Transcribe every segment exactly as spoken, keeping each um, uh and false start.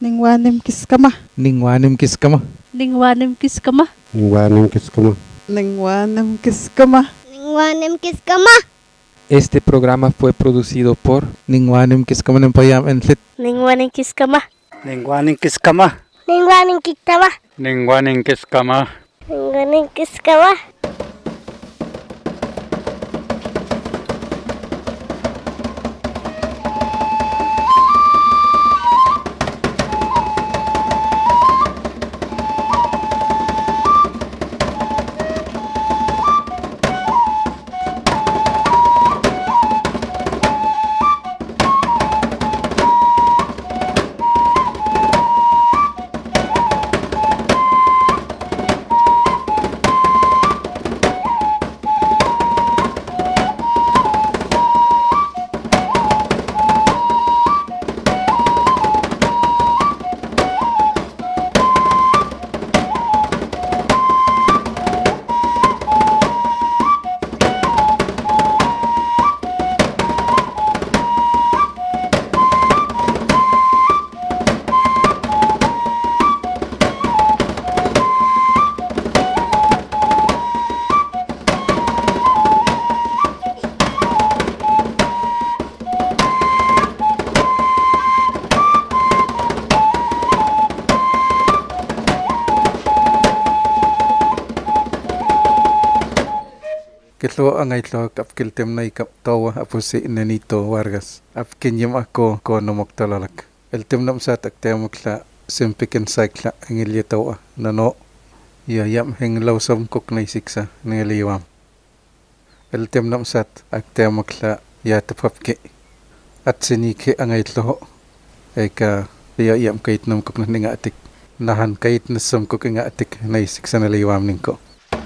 Ningwanim kiskama. Ningwanim kiskama. Ningwanim kiskama. Ningwanim kiskama. Ningwanim kiskama. Ningwanim kiskama. Este programa fue producido por Ningwanim Kiskama Nempayam Enlit. Ningwanim kiskama. Ningwanim kiskama. Ningwanim kiskama. Ningwanim kiskama. Ningwanim kiskama. Kitlo ang itlo kapkil temnay kaptawa apusi Nenito Vargas. Apkin yam ako ko nomoktalalak. El temnam sa taktemukla simpikin saikla ang ilyatawa nano. Yayam heng lausam kok na isiksa ng iliwam. El temnam sat aktemukla yatapapki. At siniki ang itlo ay ka yayam kait nam kok na nga atik. Nahan kait na sam kok nga atik na isiksa na liwam ningko.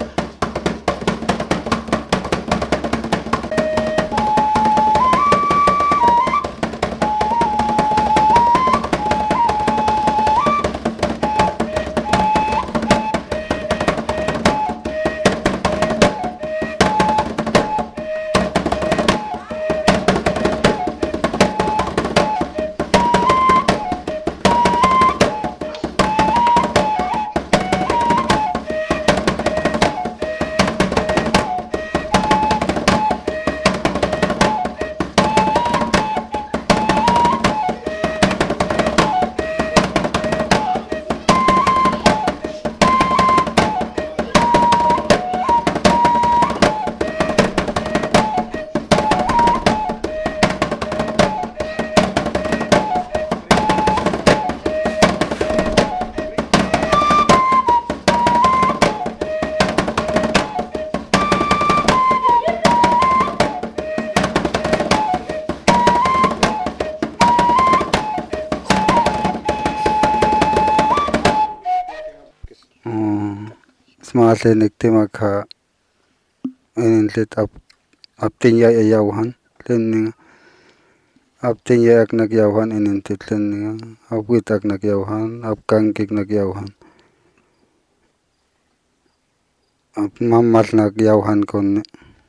Smale niktimaka enlit ap aptinya yauhan len aptinya ak nak yauhan enentit len apwit ak nak yauhan apkangkik nak yauhan ap mamal nak yauhan kon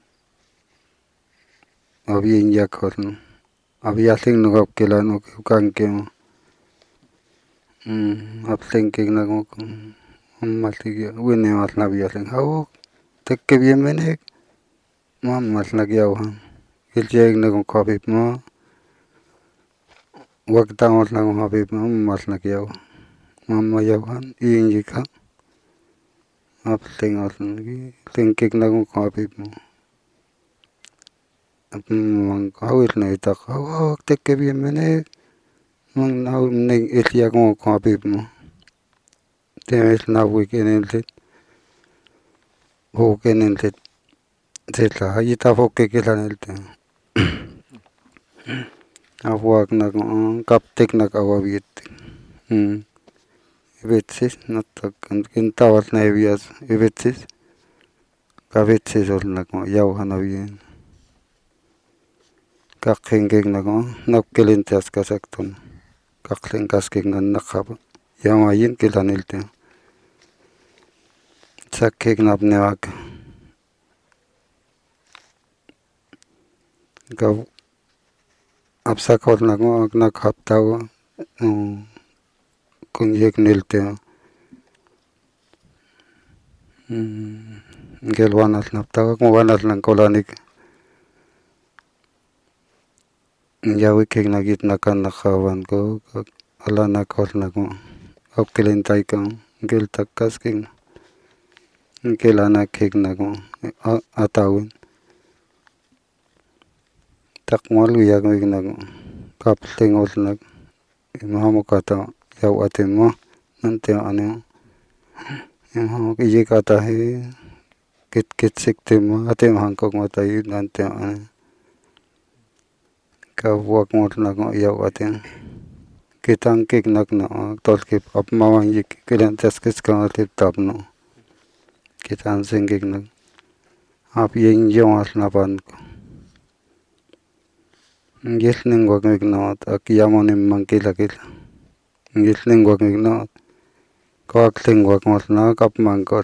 abien yakon abiasing nok kilan ok kangkem mm aptengkik nak Maltigia, wini mas nabialing hawak, tekke biyemenek, mam mas nagyawhan, iljeng nagong kapip mo, wagtang mas nagong kapip mo, mas nagyaw, mam mayawhan, iinjika, apting mas nagi, tingkik nagong kapip mo, ap mang hawit na itak, hawak tekke biyemenek, mang naw ning iljeng mo kapip mo. Temes na weekend enlit, weekend enlit, setla ita fokke kilan elte, afuak nak kaptek nak awabit, hmm, ibetsis natak kintawat na ibias ibetsis, kabetsis ol nak yauhan abien, kakhengkeng nak nakkelintas kasakton, kakling kaskeng nan nakap. Yamayin kilan elte, sakkek napnewak, gaw apsakol nak nak haptaw, kun yek nilte ngel wanal naptaka mo wanal ng kolanik yawi kek nagit nakan nakawan ko ala nakol nako opkelentay ko ngel takas kek ngel anak kek nako atawin takmal yak meg nako kaptengol nak imamo kata yaw atemo nante ano imamo kije kata he kit kit siktemo atem hangkok matai nante ano ka buak mot nak yaw atem kitang kik nak na tol kip ap mawang yik kilan taskis ka tip tap no kitan singik nak ap yeng jong as napan ko Ngilning wag mignot ak yamonim mangkilakil. Ngilning wag mignot. Kawakling wag motna kap mangkol.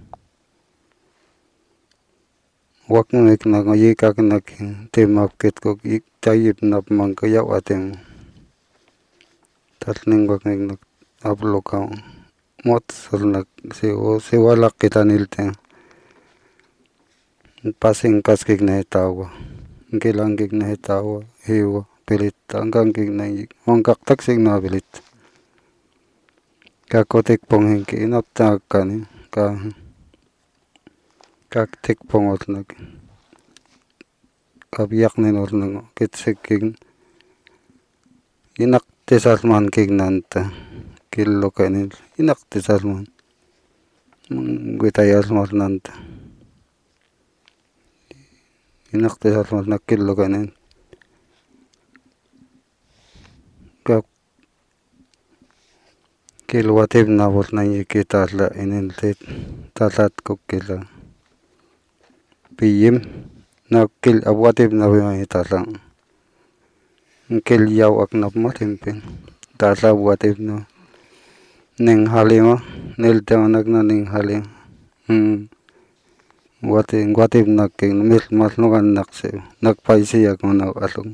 Wag migna yikak nak timap kit ko ik tayip nap mangkayaw atem. Tatling wag mignot aplokaw. Mot solnak siwo siwalak kita nilte. Pasing paskik na itawa. Ngilangkik na itawa. Hiwa pilit tanggang kik na yik mangkak taksik na pilit kakotik pong hingki inap takkan ka kaktik pongot nag kabiyak ninor nang kitsik kik inak tisalman kik nanta kilo kanil inak tisalman gwitayal mar nanta inak tisalman na kilo kanil kap kilwatib na bot na kita la inintit tatat ko kila piyim na kil abwatib na bimay talang kil yaw ak nap matimpin tata abwatib na ning halima nilte anak na ning halim hmm wati watib na king mil mas nugan nakse nakpaisi ak mana alung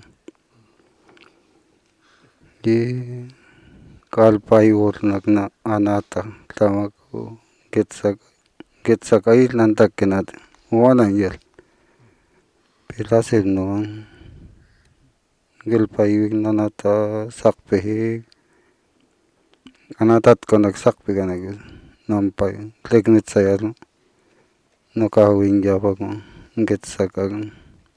di kalpai or nagna anata tamak getsak getsakai lantak kenat wana yel pilasib no gelpai nanata sakpe anatat ko nagsakpe kanag nampai legnit sayal nakawing japa ko getsakag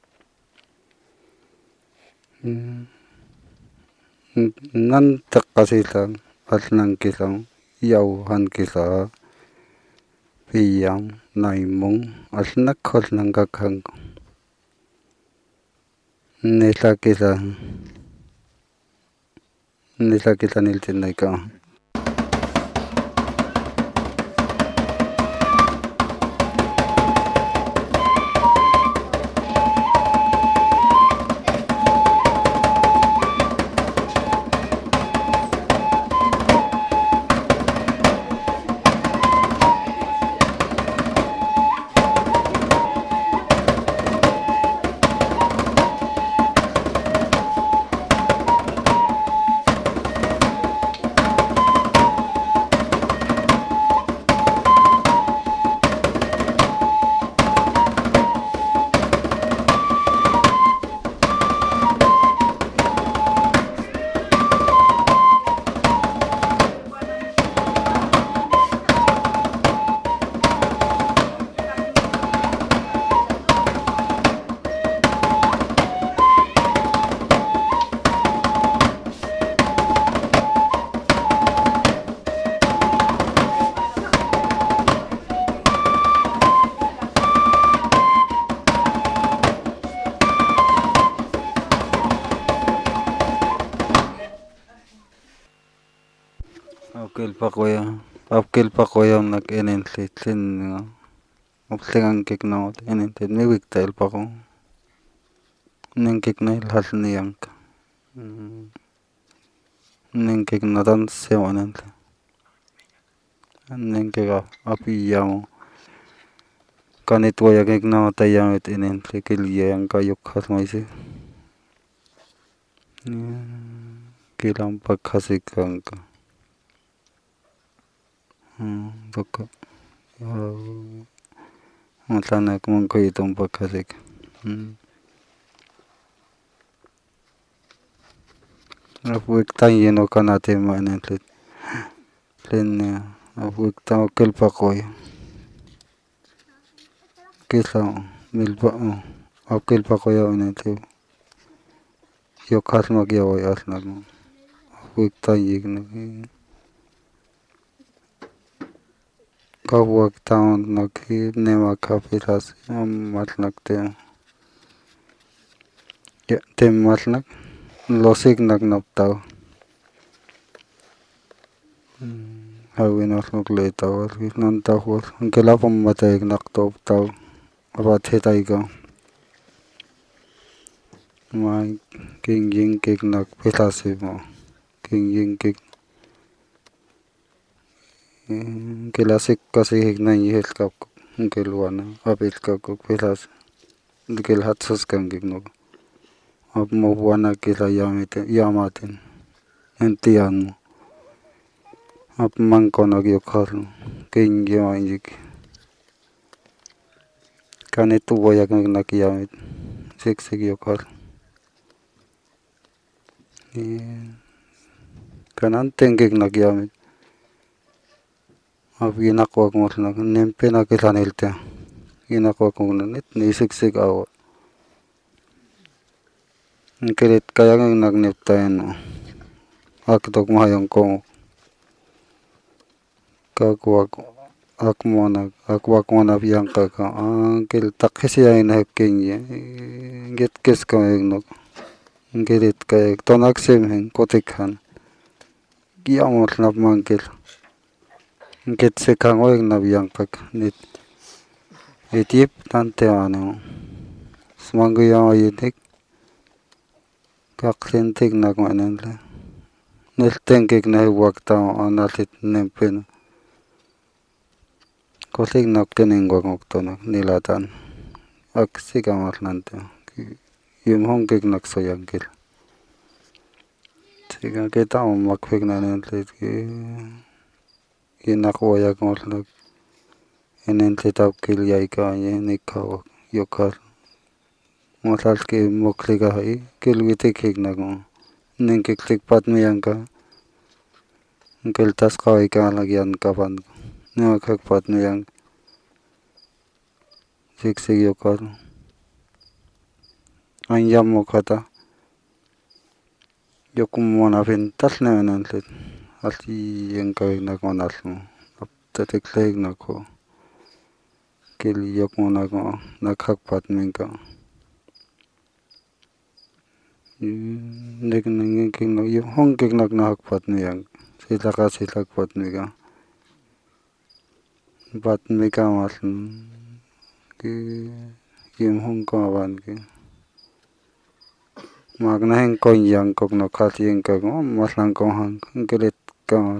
nan takasilang at nang kilang yauhan kila piyang naimong at nakhol ng kakhang nila kila nila kila niltinay ka Apkel pakoya, apkel pakoya nak enentlit lin oplengan kik naot enentlit mi wiktail pako nen kik nail hal niyank nen kik natan sewanent nen kik apiyamo kanit waya kik naot ayamit enentlit kilya yang kayuk hal maisi kilang pagkasik ka baka matanak mong ko itong pagkalik. Apuik tayo no kanate manentlit. Len apuik tayo kelpakoy. Kisa milpa o ap kelpakoy o nentlit. Yo khas magyaway asnak mo. Apuik tayo nag kahuak taon nag nema kapitas matnak te. Ya tem matnak. Losik nak nap tau. Hawin asnok le tau. Non tau hos. Angkela pamataik nak top tau. Apat hetai ka. Mai king ying kik nak petasi mo. King ying kik. Angkela sik kasi hik na yihil kap. Angkelwana. Apit kap kuk petasi. Angkel hatsos kang kik nok. Ap mo buwana kila yamatin, yamatin, entian mo. Ap mangko nagyokal, king yamanjik. Kanitu boyak nagyamit, siksik yokal. Kanan tengkik nagyamit. Ap ginakwak mo lang, nempe nakilanilta. Ginakwak mo nanit, nisiksik awa. Kelit kaya ng nagniptayan mo. Akitok mahayang ko. Kakwak akmo nag akwak mo na biyang kaka. Ang kelit taksisiya na hepking ye. Get kes ka yung nok. Kelit kaya tonaksim heng kotikhan. Giyamot na mangkil. Get sekang oyang na biyang kaka. Nit. Itip tante ano. Semanggo yang ayidik. Kaklintik nak manenla. Niltengkik na wakta analit nempen. Kosik nak teningwag ngokto nak nilatan. Aksik amat nante. Yung hongkik nak soyangkil. Sika kita makfik na nenlit ki. Inakwaya ngolak. Enentlit apkil yaika nikawak yokar. Masal ke mokli ka hai kilwitik hik na ko nengkik tik pat miyang ka kel tas kawai ka lagyan kapan ne khak pat miyang sik sik yokar anyam mo khata yokum mona fin tas na nanlet alti yang ka na ko nasmo aptatik leg na ko kil yok mona ko na khak pat miyang ka nek nang king no yung hong kik nak nak pat niyang sila ka sila pat niga pat mika mas ki yung hong ko awan ki mag na heng ko yang kok no khat yung ka ko mas lang ko hang kelet ka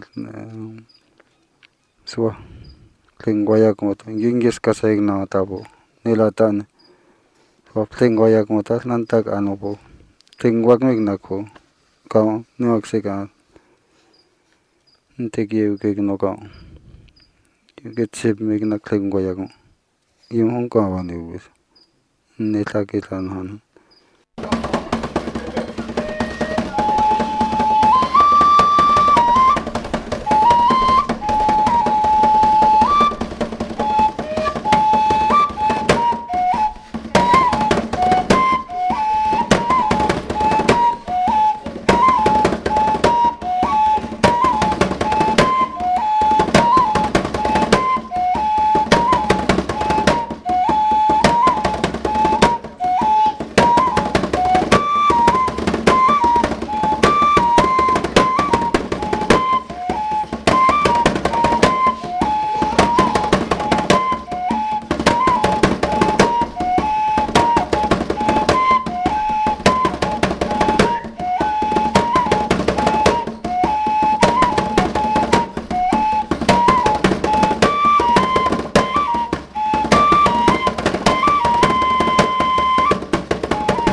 suwa lingwaya ko to yung gis ka sa na tabo nilatan pap lingwaya ko tas nantak ano po tingwag mig nako ka nuak se ka ntegi ke no ka ke chip mig nak tingwa ya ko yung hong ka wa ni wis neta ke tan han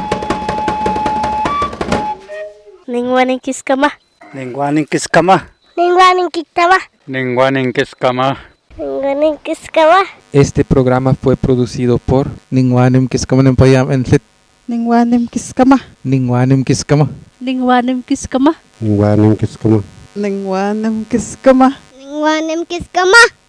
Ningwaning kiskama. Ningwaning kiskama. Ningwaning kiktama. Ningwaning kiskama. Ningwaning kiskama. Este programa fue producido por Ningwanim kiskama ng payam entlit. Ningwanim kiskama. Ningwanim kiskama. Ningwanim kiskama. Ningwaning kiskama. Ningwanim kiskama. Ningwaning kiskama.